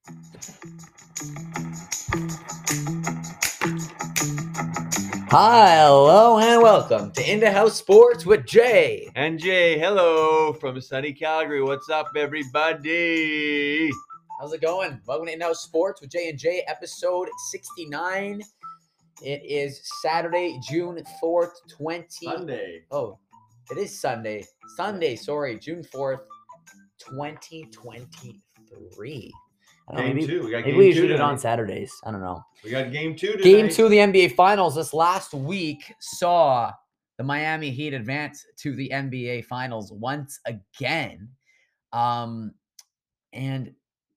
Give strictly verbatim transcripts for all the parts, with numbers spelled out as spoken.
Hi, hello, and welcome to In the House Sports with Jay. And Jay, hello from sunny Calgary. What's up, everybody? How's it going? Welcome to In the House Sports with Jay and Jay, episode sixty-nine. It is Saturday, June fourth, twenty. Sunday. Oh, it is Sunday. Sunday, sorry, June fourth, twenty twenty-three. I don't know, Game maybe, two. We got maybe game we two should do it tonight. on Saturdays. I don't know. We got game two tonight. Game two of the N B A Finals this last week saw the Miami Heat advance to the N B A Finals once again. Um, and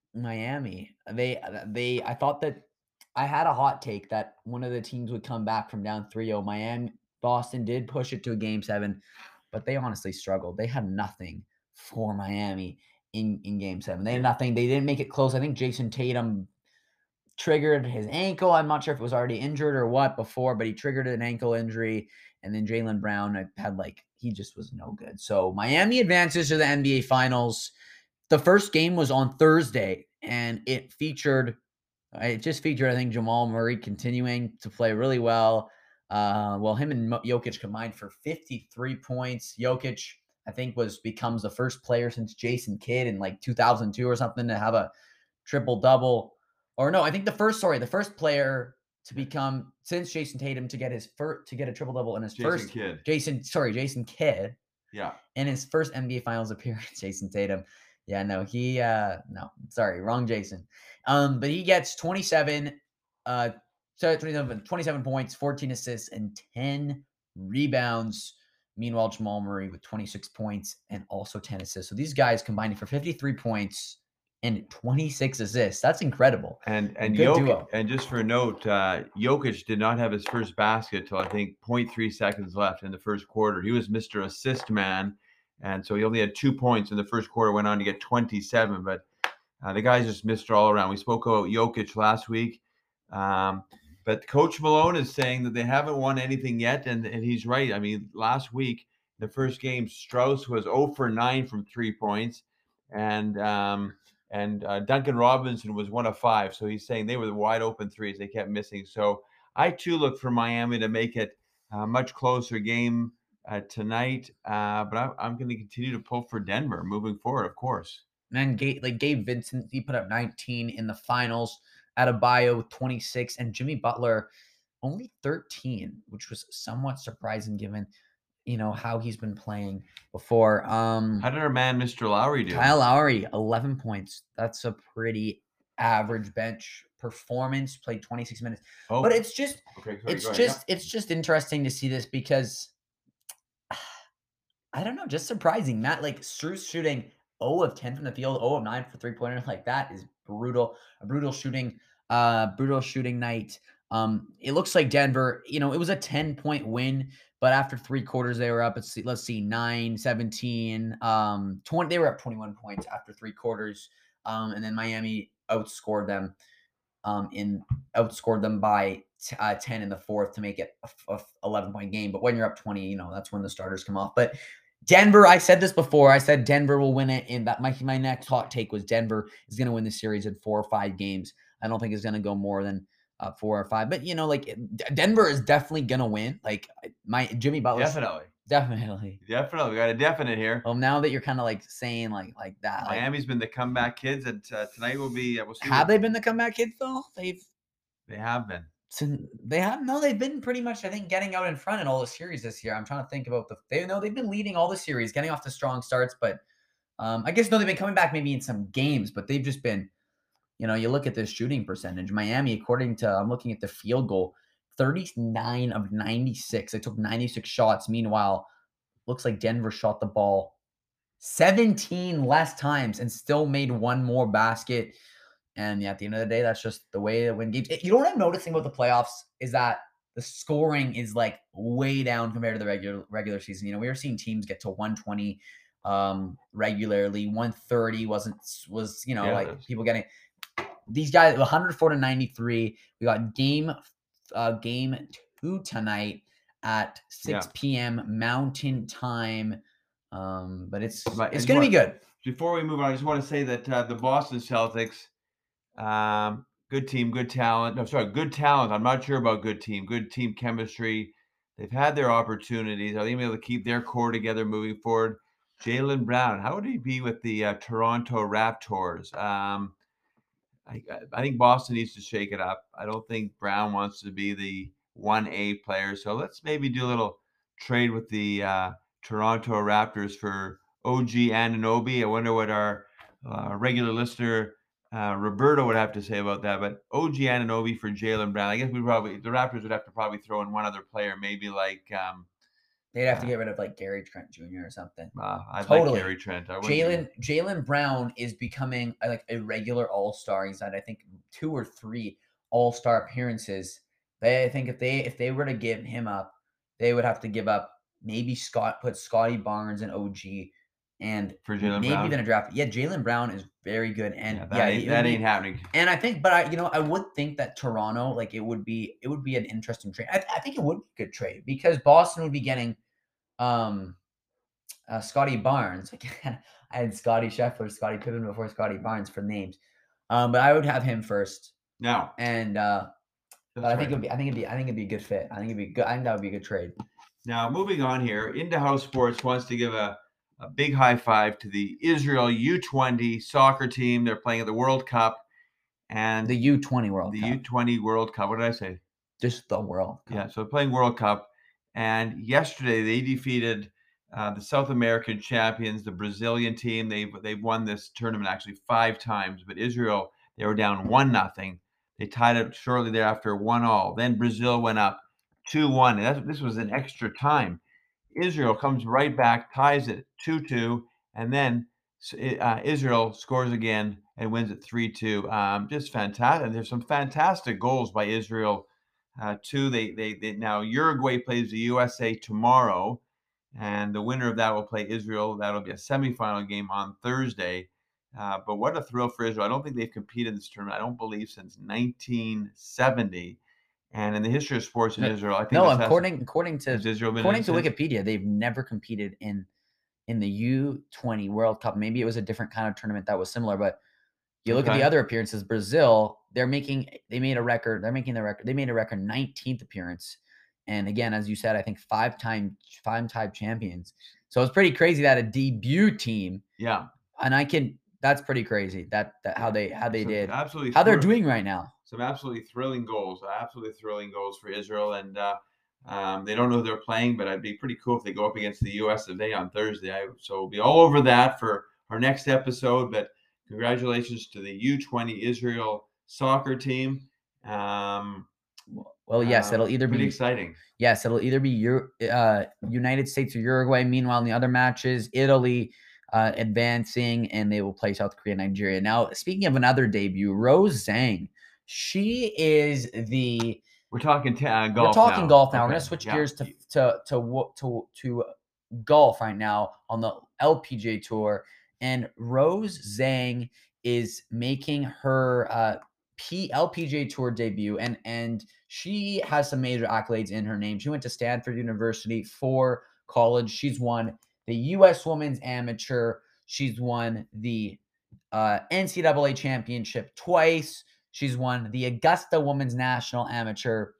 Miami, they, they, I thought that I had a hot take that one of the teams would come back from down three oh. Miami, Boston did push it to a game seven, but they honestly struggled. They had nothing for Miami in, in game seven. They had nothing. They didn't make it close. I think Jason Tatum triggered his ankle. I'm not sure if it was already injured or what before, but he triggered an ankle injury. And then Jaylen Brown had like, he just was no good. So Miami advances to the N B A Finals. The first game was on Thursday, and it featured, it just featured, I think, Jamal Murray continuing to play really well. Uh, well, him and Jokic combined for fifty-three points. Jokic, I think, was becomes the first player since Jason Kidd in like two thousand two or something to have a triple-double. Or no, I think the first, sorry, the first player to become since Jason Tatum to get his first to get a triple double in his Jason first Kidd. Jason, sorry, Jason Kidd. Yeah. In his first N B A Finals appearance, Jason Tatum. Yeah, no, he uh no, sorry, wrong Jason. Um, but he gets twenty-seven, uh twenty-seven, twenty-seven points, fourteen assists, and ten rebounds. Meanwhile, Jamal Murray with twenty-six points and also ten assists. So these guys combining for fifty-three points and twenty-six assists. That's incredible. And and Good Jokic, duo. and just for a note, uh, Jokic did not have his first basket till I think zero point three seconds left in the first quarter. He was Mister Assist Man, and so he only had two points in the first quarter. Went on to get twenty-seven, but uh, the guy's just Mister All Around. We spoke about Jokic last week, um, but Coach Malone is saying that they haven't won anything yet, and and he's right. I mean, last week the first game, Strauss was zero for nine from three points, and um, and uh, Duncan Robinson was one of five. So he's saying they were the wide open threes. They kept missing. So I too look for Miami to make it a much closer game uh, tonight. Uh, but I, I'm going to continue to pull for Denver moving forward, of course. Man, Gabe, like Gabe Vincent, he put up nineteen in the finals. Adebayo twenty-six, and Jimmy Butler only thirteen, which was somewhat surprising given, you know, how he's been playing before. Um, How did our man Mister Lowry do? Kyle Lowry, eleven points. That's a pretty average bench performance. Played twenty-six minutes, Oh, but it's just, okay, sorry, it's go ahead. just, it's just interesting to see this because I don't know, just surprising. Matt, like Strus shooting zero of ten from the field, zero of nine for three pointers, like that is brutal. A brutal shooting, uh, brutal shooting night. Um, it looks like Denver, you know, it was a ten point win, but after three quarters, they were up. Let's see, let's see, nine, seventeen, um, twenty. They were up twenty-one points after three quarters. Um, and then Miami outscored them, um, in outscored them by t- uh, ten in the fourth to make it a, a eleven point game. But when you're up twenty, you know, that's when the starters come off. But Denver, I said this before. I said Denver will win it. And that my, my next hot take was Denver is going to win the series in four or five games. I don't think it's going to go more than uh, four or five. But, you know, like Denver is definitely going to win. Like my Jimmy Butler. Definitely. Definitely. Definitely. We got a definite here. Well, now that you're kind of like saying like like that. Like, Miami's been the comeback kids, and uh, tonight will be. Uh, we'll see. have what, they been the comeback kids though? They've They have been. They have no. They've been pretty much, I think, getting out in front in all the series this year. I'm trying to think about the. They know they've been leading all the series, getting off to strong starts, but um, I guess no, they've been coming back maybe in some games, but they've just been, you know, you look at this shooting percentage. Miami, according to I'm looking at the field goal, thirty-nine of ninety-six. They took ninety-six shots. Meanwhile, looks like Denver shot the ball seventeen less times and still made one more basket. And yeah, at the end of the day, that's just the way that when games. You know what I'm noticing about the playoffs is that the scoring is like way down compared to the regular regular season. You know, we were seeing teams get to one twenty um, regularly. one thirty wasn't was you know Yeah, like that's- people getting these guys one hundred four to ninety-three. We got game uh, game two tonight at six Yeah. p.m. Mountain Time. Um, but it's But I it's just gonna be want- good. Before we move on, I just want to say that uh, the Boston Celtics Um, good team, good talent. No, sorry, good talent. I'm not sure about good team. Good team chemistry. They've had their opportunities. Are they gonna be able to keep their core together moving forward? Jaylen Brown, how would he be with the uh, Toronto Raptors? Um, I, I think Boston needs to shake it up. I don't think Brown wants to be the one A player. So let's maybe do a little trade with the uh, Toronto Raptors for O G Anunoby. I wonder what our uh, regular listener uh, Roberto would have to say about that. But O G Anunoby for Jaylen Brown. I guess we probably the Raptors would have to probably throw in one other player, maybe like um, They'd have to uh, get rid of like Gary Trent Junior or something. uh, I'd like Totally. Gary Trent. I wouldn't be- Jaylen Jaylen Brown is becoming uh, like a regular All Star. He's had I think two or three All Star appearances. They I think if they if they were to give him up, they would have to give up maybe Scott put Scotty Barnes and O G, and for Jaylen maybe Brown. then a draft. Yeah, Jaylen Brown is very good, and Yeah, yeah, that it ain't would that be- ain't happening. And I think, but I, you know, I would think that Toronto, like it would be, it would be an interesting trade. I, I think it would be a good trade because Boston would be getting, um, uh, Scotty Barnes. Again, I had Scotty Scheffler, Scotty Pippen before Scotty Barnes for names, um, but I would have him first. Now, And uh, but I that's think right. it would be, I think it'd be, I think it'd be a good fit. I think it'd be good. I think that would be a good trade. Now, moving on here, Into House Sports wants to give a, a big high five to the Israel U twenty soccer team. They're playing at the World Cup. And The U twenty World the Cup, U twenty World Cup. What did I say? just the World Cup. Yeah, so they're playing World Cup. And yesterday they defeated uh, the South American champions, the Brazilian team. They've they've won this tournament actually five times, but Israel, they were down one nothing. They tied it shortly thereafter, one all. Then Brazil went up two one. And that's, this was an extra time. Israel comes right back, ties it two two, and then uh, Israel scores again and wins it three two. Um, just fantastic. And there's some fantastic goals by Israel uh, too. They, they they now Uruguay plays the U S A tomorrow, and the winner of that will play Israel. That'll be a semifinal game on Thursday. Uh, but what a thrill for Israel! I don't think they've competed in this tournament. I don't believe since nineteen seventy. And in the history of sports in No, Israel, I think No, this has- according according to has Israel been according in to since? Wikipedia, they've never competed in in the U twenty World Cup. Maybe it was a different kind of tournament that was similar, but you look at Okay. the other appearances, Brazil, they're making they made a record, they're making the record. They made a record nineteenth appearance. And again, as you said, I think five-time five-time champions. So it's pretty crazy that a debut team, Yeah. and I can that's pretty crazy that that how they how they Some did. absolutely How they're thrill- doing right now. some absolutely thrilling goals, absolutely thrilling goals for Israel, and uh, um, they don't know who they're playing, but it'd be pretty cool if they go up against the U S of A on Thursday. I, so we'll be all over that for our next episode. But congratulations to the U twenty Israel soccer team. Um, Well, yes, uh, it'll either pretty be exciting. Yes, it'll either be Ur- uh, United States or Uruguay. Meanwhile, in the other matches, Italy uh, advancing, and they will play South Korea, Nigeria. Now, speaking of another debut, Rose Zhang. She is the. We're talking t- uh, golf. We're talking now. golf now. We're Okay, gonna switch yeah. gears to to to wo- to to golf right now on the L P G A Tour, and Rose Zhang is making her uh, P L P G A Tour debut, and and she has some major accolades in her name. She went to Stanford University for college. She's won the U S Women's Amateur. She's won the uh, N C double A championship twice. She's won the Augusta Women's National Amateur,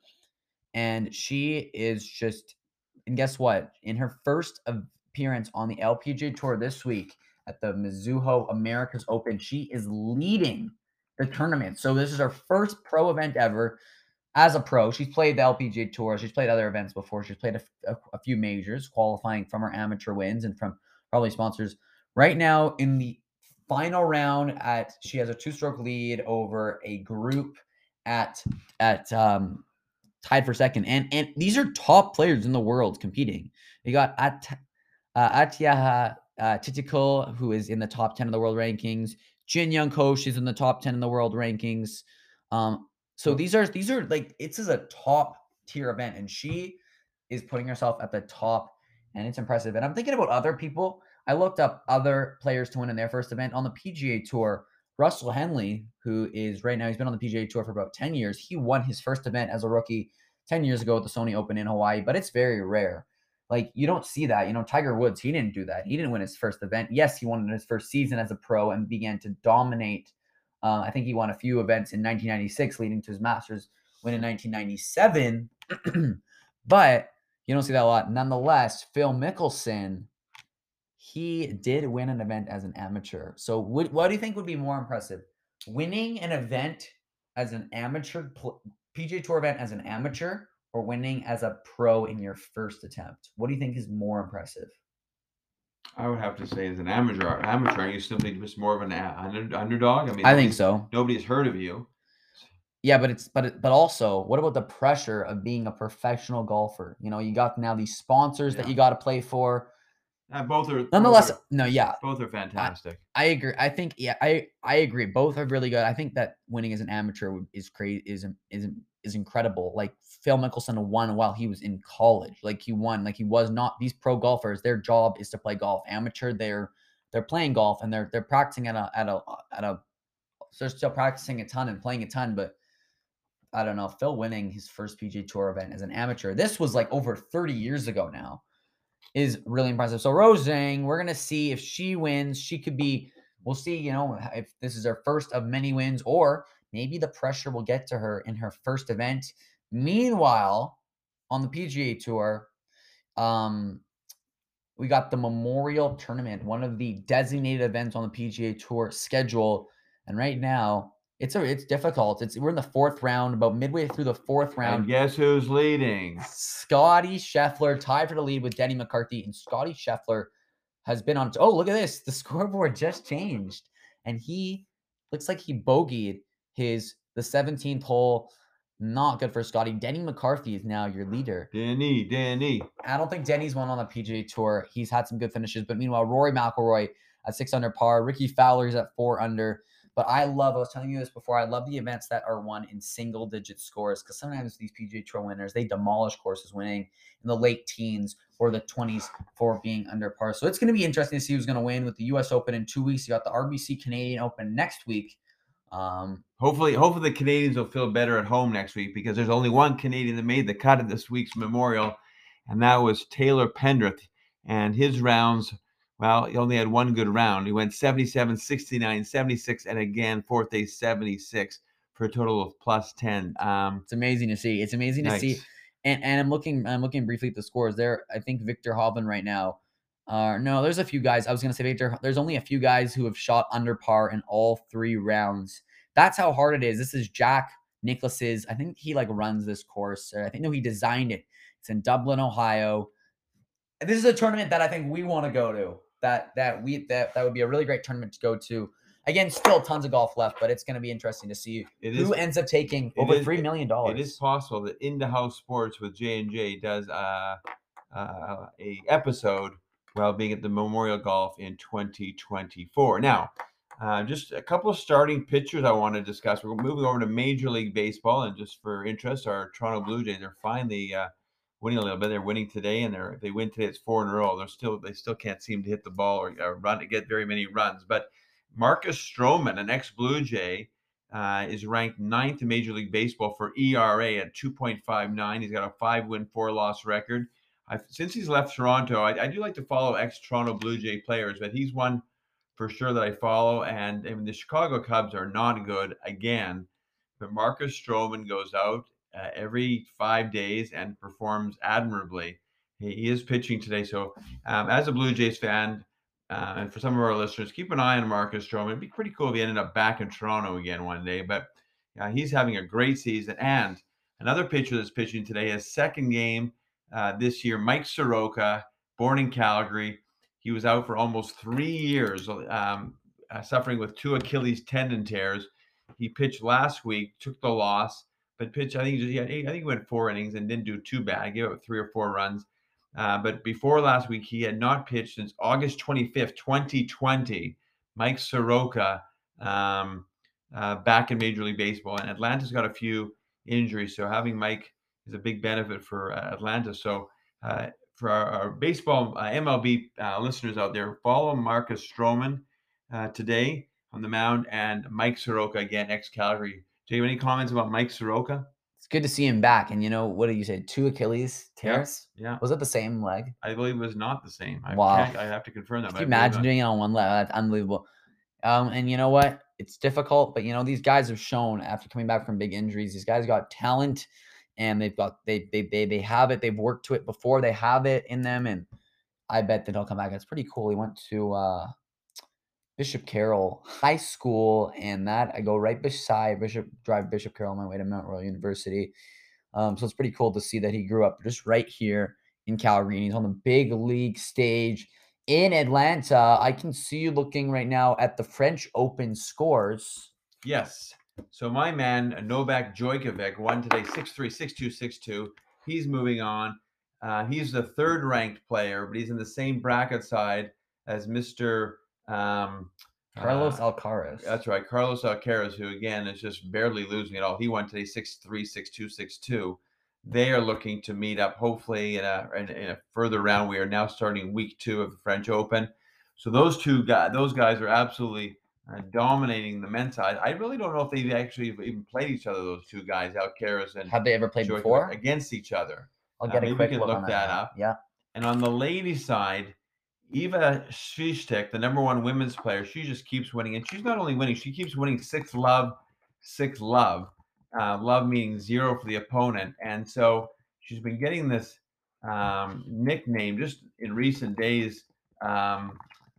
and she is just. And guess what? In her first appearance on the L P G A Tour this week at the Mizuho Americas Open, she is leading the tournament. So this is her first pro event ever as a pro. She's played the L P G A Tour. She's played other events before. She's played a, a, a few majors, qualifying from her amateur wins and from probably sponsors. Right now in the final round, at she has a two-stroke lead over a group at at um, tied for second. And and these are top players in the world competing. You got At uh, Atiaha uh, Titikul, who is in the top ten of the world rankings. Jin Young Ko, she's in the top ten in the world rankings. Um, so these are these are like it's is a top tier event, and she is putting herself at the top, and it's impressive. And I'm thinking about other people. I looked up other players to win in their first event on the P G A Tour. Russell Henley, who is right now, he's been on the P G A Tour for about ten years. He won his first event as a rookie ten years ago at the Sony Open in Hawaii, but it's very rare. Like, you don't see that. You know, Tiger Woods, he didn't do that. He didn't win his first event. Yes, he won his first season as a pro and began to dominate Um, I think he won a few events in nineteen ninety-six, leading to his Masters win in nineteen ninety-seven. But you don't see that a lot. Nonetheless, Phil Mickelson, he did win an event as an amateur. So what, what do you think would be more impressive? Winning an event as an amateur, P G A Tour event as an amateur, or winning as a pro in your first attempt? What do you think is more impressive? I would have to say, as an amateur, amateur, are you simply just more of an under, underdog? I mean, I think nobody's, so. nobody's heard of you. Yeah, but it's but it, but also, what about the pressure of being a professional golfer? You know, you got now these sponsors that Yeah. you got to play for. Uh, both are Nonetheless, both are, no, yeah, both are I, fantastic. I agree. I think yeah, I I agree. Both are really good. I think that winning as an amateur would- is crazy is is is incredible. Like Phil Mickelson won while he was in college. Like he won. Like he was not. These pro golfers, their job is to play golf. Amateur, they're they're playing golf and they're they're practicing at a at a at a. So they're still practicing a ton and playing a ton, but I don't know. Phil winning his first P G A Tour event as an amateur. This was like over thirty years ago now. Is really impressive. So Rose Zhang, we're gonna see if she wins. She could be. We'll see. You know, if this is her first of many wins, or maybe the pressure will get to her in her first event. Meanwhile, on the P G A Tour, um, we got the Memorial Tournament, one of the designated events on the P G A Tour schedule. And right now, it's a it's difficult. It's we're in the fourth round, about midway through the fourth round. And guess who's leading? Scotty Scheffler tied for the lead with Denny McCarthy, and Scotty Scheffler has been on. Oh, look at this! The scoreboard just changed, and he looks like he bogeyed his the seventeenth hole. Not good for Scotty. Denny McCarthy is now your leader. Denny, Denny. I don't think Denny's won on the P G A Tour. He's had some good finishes, but meanwhile, Rory McIlroy at six under par. Ricky Fowler is at four under. But I love, I was telling you this before, I love the events that are won in single digit scores because sometimes these P G A Tour winners, they demolish courses winning in the late teens or the twenties for being under par. So it's going to be interesting to see who's going to win with the U S Open in two weeks. You got the R B C Canadian Open next week. Um, hopefully, hopefully the Canadians will feel better at home next week because there's only one Canadian that made the cut at this week's Memorial, and that was Taylor Pendrith. And his rounds, well, he only had one good round. He went seventy-seven, sixty-nine, seventy-six, and again, fourth day seventy-six for a total of plus ten. Um, it's amazing to see. It's amazing nice. to see. And and I'm looking, I'm looking briefly at the scores there. I think Victor Hovland right now. Uh, no, there's a few guys. I was going to say Victor. There's only a few guys who have shot under par in all three rounds. That's how hard it is. This is Jack Nicklaus's. I think he like runs this course. Or I think no, he designed it. It's in Dublin, Ohio. And this is a tournament that I think we want to go to. That that we that that would be a really great tournament to go to. Again, still tons of golf left, but it's going to be interesting to see it who is, ends up taking over is, three million dollars. It is possible that Into House Sports with J and J does uh, uh, a episode while being at the Memorial Golf in twenty twenty-four. Now, uh, just a couple of starting pitchers I want to discuss. We're moving over to Major League Baseball, and just for interest, our Toronto Blue Jays are finally uh, winning a little bit. They're winning today, and they're if they win today, it's four in a row. They're still they still can't seem to hit the ball or, or run to get very many runs. But Marcus Stroman, an ex-Blue Jay, uh, is ranked ninth in Major League Baseball for E R A at two point five nine. He's got a five-win, four-loss record. I've, since he's left Toronto, I, I do like to follow ex-Toronto Blue Jay players, but he's one for sure that I follow. And, and the Chicago Cubs are not good again. But Marcus Stroman goes out uh, every five days and performs admirably. He, he is pitching today. So um, as a Blue Jays fan, uh, and for some of our listeners, keep an eye on Marcus Stroman. It'd be pretty cool if he ended up back in Toronto again one day. But uh, he's having a great season. And another pitcher that's pitching today, his second game uh, this year, Mike Soroka, born in Calgary. He was out for almost three years, um, uh, suffering with two Achilles tendon tears. He pitched last week, took the loss, but pitched. I think he, had, I think he went four innings and didn't do too bad. He gave up three or four runs. Uh, but before last week, he had not pitched since August twenty-fifth, twenty twenty. Mike Soroka um, uh, back in Major League Baseball, and Atlanta's got a few injuries, so having Mike is a big benefit for uh, Atlanta. So uh, for our, our baseball uh, M L B uh, listeners out there, follow Marcus Stroman uh, today on the mound, and Mike Soroka again, ex-Calgary. Do you have any comments about Mike Soroka? It's good to see him back. And you know, what did you say? Two Achilles tears? Yeah. yeah. Was it the same leg? I believe it was not the same. I wow. Can't, I have to confirm that. Can you imagine doing it on one leg? That's unbelievable. Um, and you know what? it's difficult, but you know, these guys have shown after coming back from big injuries, these guys got talent and they've got they they they they have it. They've worked to it before. They have it in them, and I bet that he'll come back. It's pretty cool. He went to uh, Bishop Carroll High School, and that I go right beside Bishop Drive Bishop Carroll on my way to Mount Royal University. Um, so it's pretty cool to see that he grew up just right here in Calgary. And he's on the big league stage in Atlanta. I can see you looking right now at the French Open scores. Yes. So my man Novak Djokovic won today six three, six two, six two. He's moving on. Uh, he's the third ranked player, but he's in the same bracket side as Mister Um, Carlos uh, Alcaraz. That's right, Carlos Alcaraz, who again is just barely losing it all. He won today six three, six two, six two. They are looking to meet up hopefully in a, in, in a further round. We are now starting week two of the French Open. So those two guys, those guys are absolutely uh, dominating the men's side. I really don't know if they've actually even played each other, those two guys, Alcaraz and Have they ever played Djokovic, before? against each other. I'll Uh, get a maybe we quick can look look on that now. up. Yeah. And on the ladies' side, Eva Swiatek, the number one women's player, she just keeps winning. And she's not only winning, she keeps winning six love, six love. Uh, love meaning zero for the opponent. And so she's been getting this um, nickname just in recent days. Um,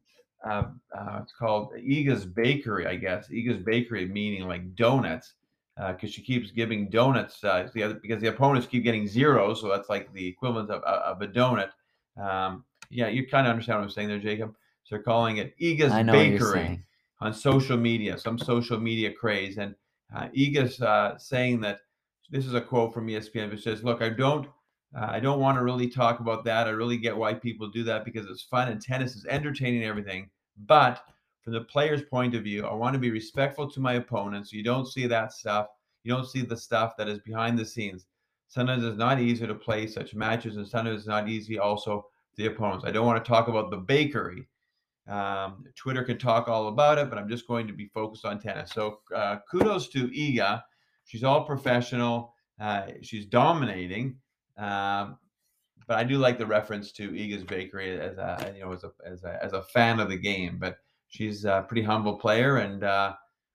uh, uh, it's called Iga's Bakery, I guess. Iga's Bakery meaning like donuts, because uh, she keeps giving donuts uh, the other, because the opponents keep getting zeros. So that's like the equivalent of, of a donut. Um, yeah, you kind of understand what I'm saying there, Jacob. So they're calling it Iga's I know what you're Bakery saying. on social media, some social media craze. And uh, Iga's uh, saying that this is a quote from E S P N, which says, "Look, I don't, uh, I don't want to really talk about that. I really get why people do that because it's fun and tennis is entertaining and everything. But from the player's point of view, I want to be respectful to my opponents. You don't see that stuff. You don't see the stuff that is behind the scenes. Sometimes it's not easy to play such matches, and sometimes it's not easy also the opponents. I don't want to talk about the bakery. Um, Twitter can talk all about it, but I'm just going to be focused on tennis." So uh, kudos to Iga. She's all professional. Uh, she's dominating. Um, but I do like the reference to Iga's Bakery as a you know as a as a as a fan of the game. But she's a pretty humble player, and uh,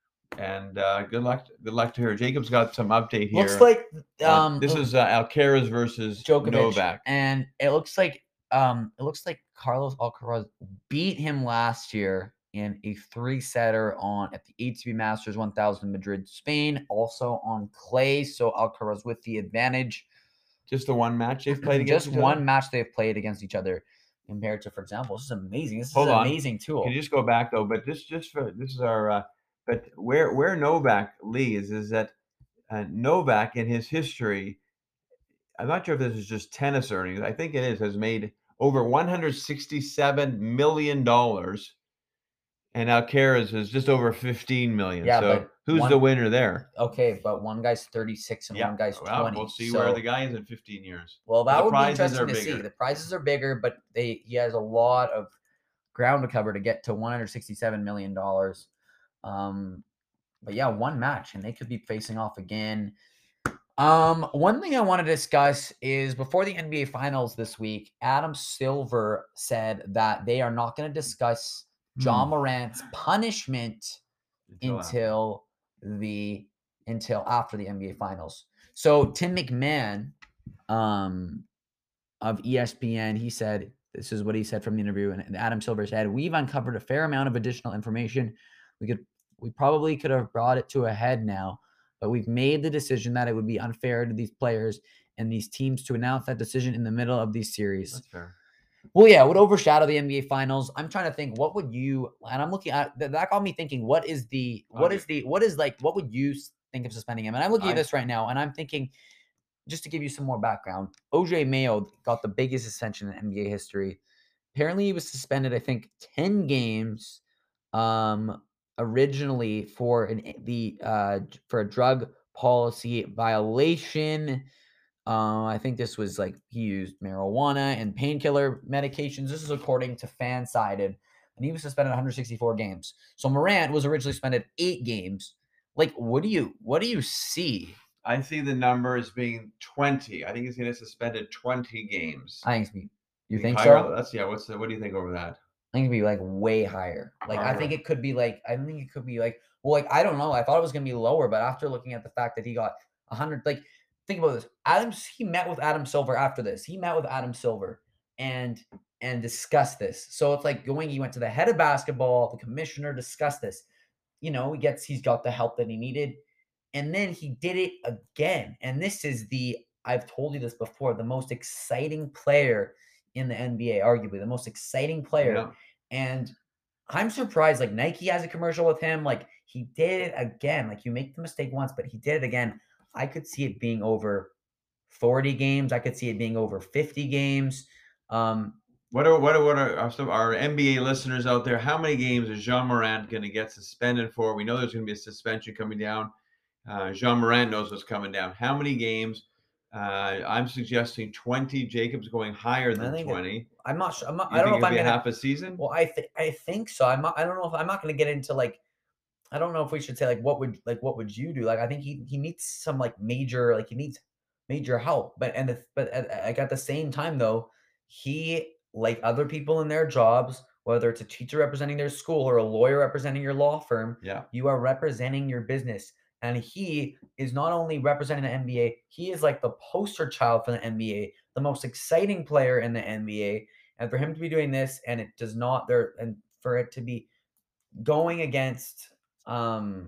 and uh, good luck good luck to her. Jacob's got some update here. Looks like um, uh, this is uh, Alcaraz versus Djokovic, Novak, and it looks like um, it looks like Carlos Alcaraz beat him last year in a three-setter on at the A T P Masters one thousand Madrid, Spain, also on clay. So Alcaraz with the advantage. Just the one match they've played against Just each one other? match they've played against each other compared to, for example, this is amazing. This Hold is an on. amazing tool. Can you just go back though? But this just for this is our uh, but where where Novak leads is that uh, Novak in his history, I'm not sure if this is just tennis earnings. I think it is, has made over one hundred sixty-seven million dollars, and Alcaraz is just over fifteen million. Yeah, so but who's one- the winner there? Okay, but one guy's thirty-six and Yeah, one guy's well, twenty. we'll see so, where the guy is in fifteen years. Well, But that the would be prizes interesting are to see. bigger. The prizes are bigger, but they he has a lot of ground to cover to get to one hundred sixty-seven million dollars. Um, but yeah, one match, and they could be facing off again. Um, one thing I want to discuss is before the N B A Finals this week, Adam Silver said that they are not going to discuss John Hmm. Morant's punishment Until after. until the until after the N B A Finals. So Tim McMahon, um, of E S P N, he said this is what he said from the interview, and, and Adam Silver said, "We've uncovered a fair amount of additional information. We could, we probably could have brought it to a head now, but we've made the decision that it would be unfair to these players and these teams to announce that decision in the middle of these series." That's fair. Well, yeah, it would overshadow the N B A Finals. I'm trying to think, what would you? And I'm looking at that. That got me thinking. What is the? What Okay. is the? What is like? What would you s- think of suspending him? And I'm looking at I- this right now, and I'm thinking, just to give you some more background, O J Mayo got the biggest suspension in N B A history. Apparently, he was suspended, I think, ten games, um, originally for an the uh for a drug policy violation. Uh, I think this was like he used marijuana and painkiller medications. This is according to Fansided, and he was suspended one hundred sixty-four games. So Morant was originally suspended eight games. Like, what do you what do you see? I see the number as being twenty. I think he's going to suspended twenty games. I think it's be, you Be think higher- so? That's yeah. What's the, what do you think over that? I think it'd be like way higher. Like I think Alright. it could be like I think it could be like Well, like, I don't know. I thought it was gonna be lower, but after looking at the fact that he got one hundred, like, think about this. Adams, he met with Adam Silver after this. He met with Adam Silver and and discussed this. So it's like going, he went to the head of basketball, the commissioner, discussed this. You know, he gets he's got the help that he needed. And then he did it again. And this is the, I've told you this before, the most exciting player in the N B A, arguably the most exciting player. Yeah. And I'm surprised, like, Nike has a commercial with him. Like, he did it again. Like, you make the mistake once, but he did it again. I could see it being over forty games. I could see it being over fifty games. Um, What are what are what are our, some our N B A listeners out there? How many games is Jean Morant going to get suspended for? We know there's going to be a suspension coming down. Uh, Jean Morant knows what's coming down. How many games? Uh, I'm suggesting twenty. Jacob's going higher I than think it- twenty. I'm not sure. I'm not, You I don't think know if it'll I'm be a gonna. half a season? Well, I think I think so. I'm not, I don't know if I'm not going to get into like. I don't know if we should say like what would like what would you do? Like, I think he he needs some like major, like he needs major help. But and the, but at, like at the same time though, he, like other people in their jobs, whether it's a teacher representing their school or a lawyer representing your law firm, Yeah. you are representing your business. And he is not only representing the N B A, he is like the poster child for the N B A, the most exciting player in the N B A. And for him to be doing this, and it does not there, and for it to be going against, um,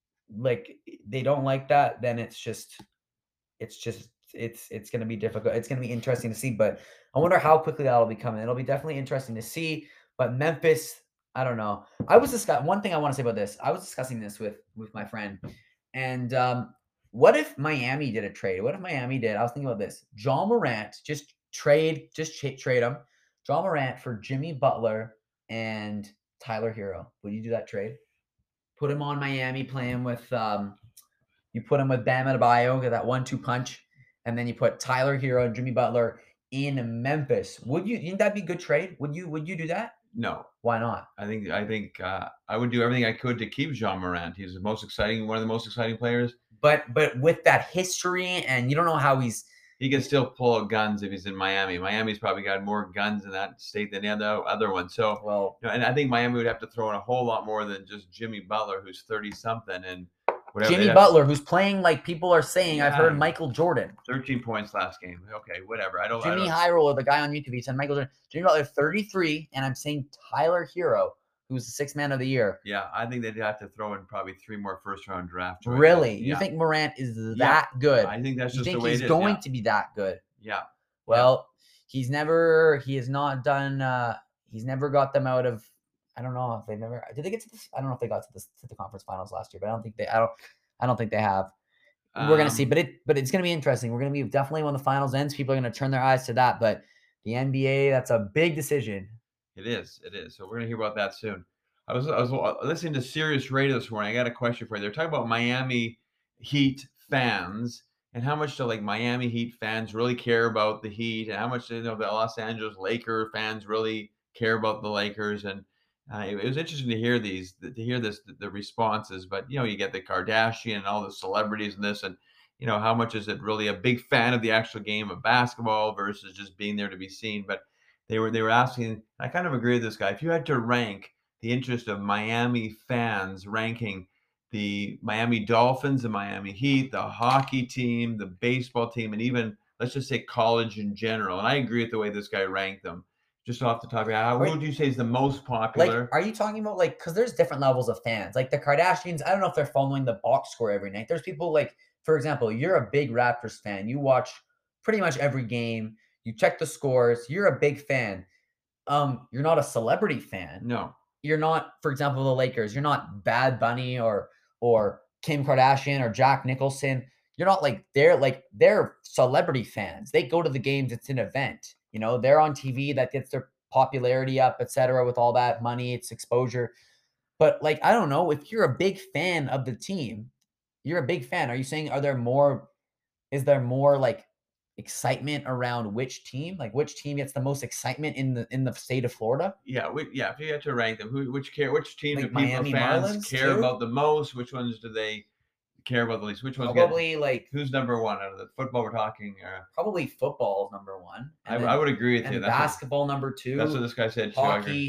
like they don't like that, then it's just, it's just, it's it's going to be difficult. It's going to be interesting to see, but I wonder how quickly that'll be coming. It'll be definitely interesting to see. But Memphis, I don't know. I was discussing one thing I want to say about this. I was discussing this with with my friend, and um, what if Miami did a trade? What if Miami did? I was thinking about this. John Morant, just trade, just tra- trade him. John Morant for Jimmy Butler and Tyler Hero. Would you do that trade? Put him on Miami, playing with um, you put him with Bam Adebayo, get that one-two punch, and then you put Tyler Hero and Jimmy Butler in Memphis. Would you? Think that'd be a good trade? Would you? Would you do that? No. Why not? I think I think uh, I would do everything I could to keep Jean Morant. He's the most exciting, one of the most exciting players. But but with that history, and you don't know how he's. He can still pull out guns if he's in Miami. Miami's probably got more guns in that state than the other other one. So, Well, you know, and I think Miami would have to throw in a whole lot more than just Jimmy Butler, who's thirty something, and whatever. Jimmy They'd have- Butler, who's playing like people are saying. I've Yeah. heard Michael Jordan. thirteen points last game. Okay, whatever. I don't. I Jimmy don't, Hyrule, the guy on YouTube, he said Michael Jordan. Jimmy Butler, thirty-three, and I'm saying Tyler Hero, who's the sixth man of the year. Yeah, I think they'd have to throw in probably three more first round draft choices. Really? Yeah. You think Morant is that good? I think that's You just think the way he's it is. going yeah. to be that good? Yeah. Well, he's never, he has not done, uh, he's never got them out of, I don't know if they've never, did they get to this? I don't know if they got to this, to the conference finals last year, but I don't think they, I don't, I don't think they have. We're going to see, Um, but it, but it's going to be interesting. We're going to be definitely when the finals ends, people are going to turn their eyes to that, but the N B A, that's a big decision. It is. It is. So we're gonna hear about that soon. I was I was listening to Sirius Radio this morning. I got a question for you. They're talking about Miami Heat fans and how much do like Miami Heat fans really care about the Heat, and how much do you know the Los Angeles Laker fans really care about the Lakers. And uh, it, it was interesting to hear these, to hear this, the, the responses. But you know, you get the Kardashian and all the celebrities and this, and you know, how much is it really a big fan of the actual game of basketball versus just being there to be seen? But they were they were asking. I kind of agree with this guy. If you had to rank the interest of Miami fans, ranking the Miami Dolphins, the Miami Heat, the hockey team, the baseball team, and even let's just say college in general. And I agree with the way this guy ranked them. Just off the top of your head, how Right. would you say is the most Like, popular? are you talking about like, because there's different levels of fans. Like the Kardashians, I don't know if they're following the box score every night. There's people like, for example, you're a big Raptors fan. You watch pretty much every game. You check the scores. You're a big fan. Um, you're not a celebrity fan. no. You're not, for example, the Lakers. You're not Bad Bunny or or Kim Kardashian or Jack Nicholson. You're not like they're like they're celebrity fans. They go to the games. It's an event. You know, they're on T V. That gets their popularity up, et cetera. With all that money, it's exposure. But like, I don't know. If you're a big fan of the team, you're a big fan. Are you saying are there more? Is there more like excitement around which team? Like which team gets the most excitement in the in the state of Florida? Yeah, we, yeah. If you had to rank them, who, which care, which team Like do people Miami fans Marlins, care too? about the most? Which ones do they care about the least? Which ones Probably like get? Who's number one out of the football we're talking? Uh, probably football is number one. I, and I then- would agree with and you. That's what, basketball number two. that's what this guy said too. I agree. hockey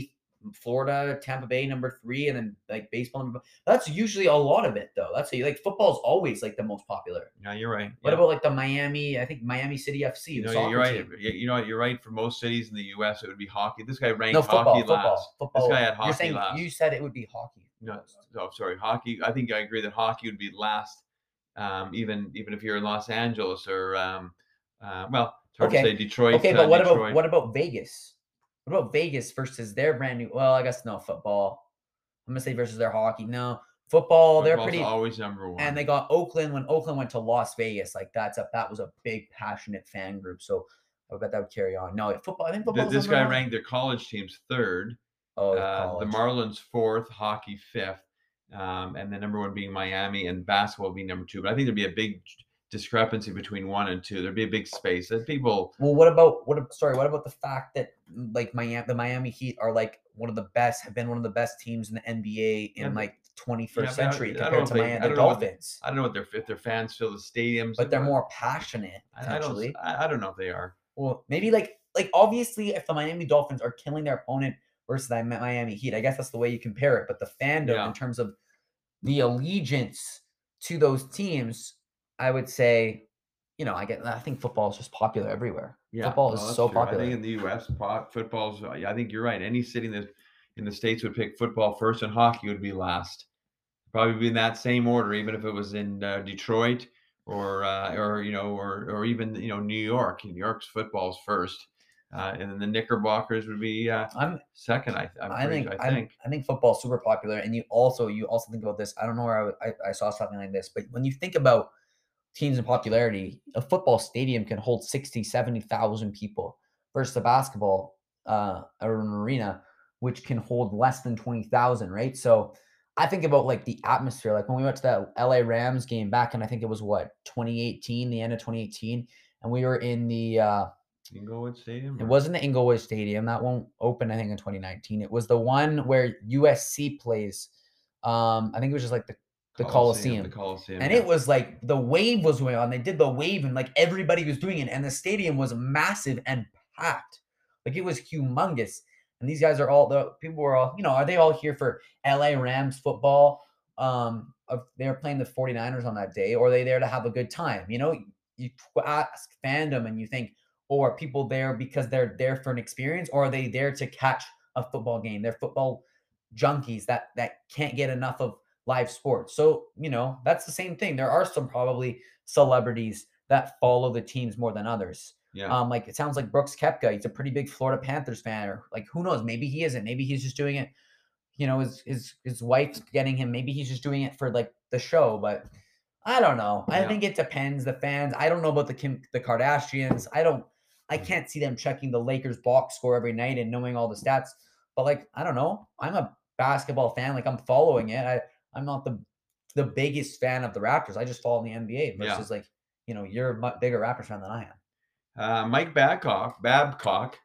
Florida, Tampa Bay number three, and then like baseball number. That's usually a lot of it though. That's like football's always like the most popular. Yeah, you're right. What yeah. about like the Miami? I think Miami City F C. You The know, soccer you're right. team. You know, you're right. For most cities in the U S, it would be hockey. This guy ranked No, football, hockey football, last. football. This guy had hockey You're saying last. you said it would be hockey. No, oh, sorry, hockey. I think I agree that hockey would be last. Um, even even if you're in Los Angeles or um, uh, well, it's hard Okay. to say Detroit. Okay, but uh, what Detroit. about what about Vegas? What about Vegas versus their brand new? Well, I guess no football. I'm gonna say versus their hockey. No football. They're Football's pretty. always number one. And they got Oakland when Oakland went to Las Vegas. Like that's a that was a big passionate fan group. So I bet that would carry on. No football. I think football. Th- this guy ranked their college teams third. Oh, uh, the Marlins fourth, hockey fifth, um, and the number one being Miami, and basketball being number two. But I think there'd be a big discrepancy between one and two. There'd be a big space. That people. Well, what about what? Sorry, what about the fact that like Miami, the Miami Heat are like one of the best, have been one of the best teams in the N B A in yeah, like twenty-first yeah, century I, compared I to they, Miami the Dolphins. What, I don't know what their if their fans fill the stadiums, but they're more passionate. I, I don't. I, I don't know if they are. Well, maybe like like obviously, if the Miami Dolphins are killing their opponent versus the Miami Heat, I guess that's the way you compare it. But the fandom yeah. in terms of the allegiance to those teams, I would say, you know, I get. I think football is just popular everywhere. Yeah, football is no, so true. popular. I think in the U S, football's. I think you're right. Any city in the in the States would pick football first, and hockey would be last. Probably be in that same order, even if it was in uh, Detroit or uh, or you know, or or even you know New York. New York's football's first. Uh, and then the Knickerbockers would be uh, I'm, second. I, I'm I think I think I think football's super popular, and you also you also think about this. I don't know where I, I I saw something like this, but when you think about teams in popularity, a football stadium can hold sixty, seventy thousand people versus a basketball uh, or an arena, which can hold less than twenty thousand, right? So I think about like the atmosphere. Like when we went to that L A Rams game back, and I think it was what twenty eighteen, the end of twenty eighteen, and we were in the uh, Inglewood Stadium. Or? It wasn't the Inglewood Stadium. That won't open, I think, in twenty nineteen. It was the one where U S C plays. Um, I think it was just like the the Coliseum. The Coliseum. And yeah. it was like the wave was going on. They did the wave and like everybody was doing it. And the stadium was massive and packed. Like it was humongous. And these guys are all the people were all, you know, are they all here for L A Rams football? Um, they were playing the forty-niners on that day, or are they there to have a good time? You know, you ask fandom and you think, oh, are people there because they're there for an experience, or are they there to catch a football game? They're football junkies that that can't get enough of live sports. So, you know, that's the same thing. There are some probably celebrities that follow the teams more than others. Yeah. Um, like it sounds like Brooks Koepka. He's a pretty big Florida Panthers fan, or like who knows? Maybe he isn't. Maybe he's just doing it. You know, his his his wife's getting him. Maybe he's just doing it for like the show. But I don't know. I yeah. think it depends. The fans. I don't know about the Kim, the Kardashians. I don't. I can't see them checking the Lakers box score every night and knowing all the stats. But like, I don't know. I'm a basketball fan. Like I'm following it. I. I'm not the the biggest fan of the Raptors. I just follow the N B A versus yeah. like, you know, you're a much bigger Raptors fan than I am. Uh, Mike Babcock, Babcock.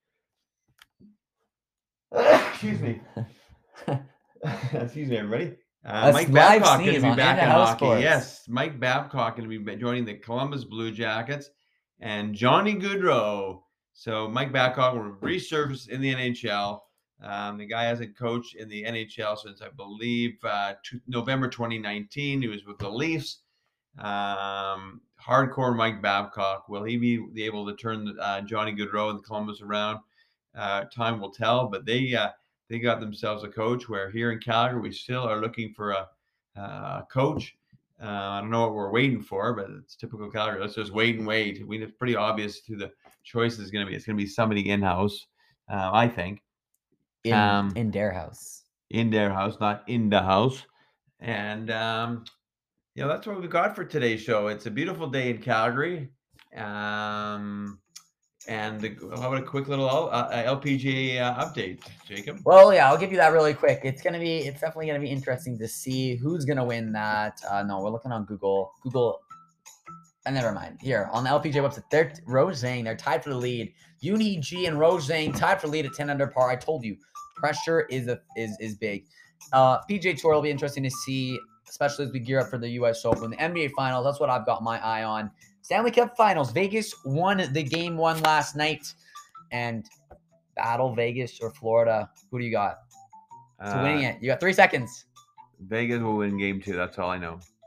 Excuse me. Excuse me, everybody. Uh, Mike Babcock going to be back in hockey. Sports. Yes, Mike Babcock going to be joining the Columbus Blue Jackets and Johnny Gaudreau. So Mike Babcock will resurface in the N H L. Um, the guy hasn't coached in the N H L since, I believe, uh, to November twenty nineteen. He was with the Leafs. Um, hardcore Mike Babcock. Will he be, be able to turn uh, Johnny Gaudreau and the Columbus around? Uh, time will tell. But they uh, they got themselves a coach. Where here in Calgary, we still are looking for a, uh, coach. Uh, I don't know what we're waiting for, but it's typical Calgary. Let's just wait and wait. We, it's pretty obvious who the choice is going to be. It's going to be somebody in-house, uh, I think. In, um, in their house. In their house, not in the house. And, um, you know, that's what we got for today's show. It's a beautiful day in Calgary. Um, and the, how about a quick little uh, L P G A uh, update, Jacob? Well, yeah, I'll give you that really quick. It's going to be, it's definitely going to be interesting to see who's going to win that. Uh, no, we're looking on Google. Google, uh, never mind. Here, on the L P G A website, they're, Rose Zhang, they're tied for the lead. Uni G and Rose Zhang tied for the lead at ten under par. I told you. Pressure is a, is is big. Uh, P G A Tour will be interesting to see, especially as we gear up for the U S Open. The N B A Finals, that's what I've got my eye on. Stanley Cup Finals, Vegas won the game one last night, and battle, Vegas or Florida? Who do you got to Uh, winning it? You got three seconds. Vegas will win game two. That's all I know.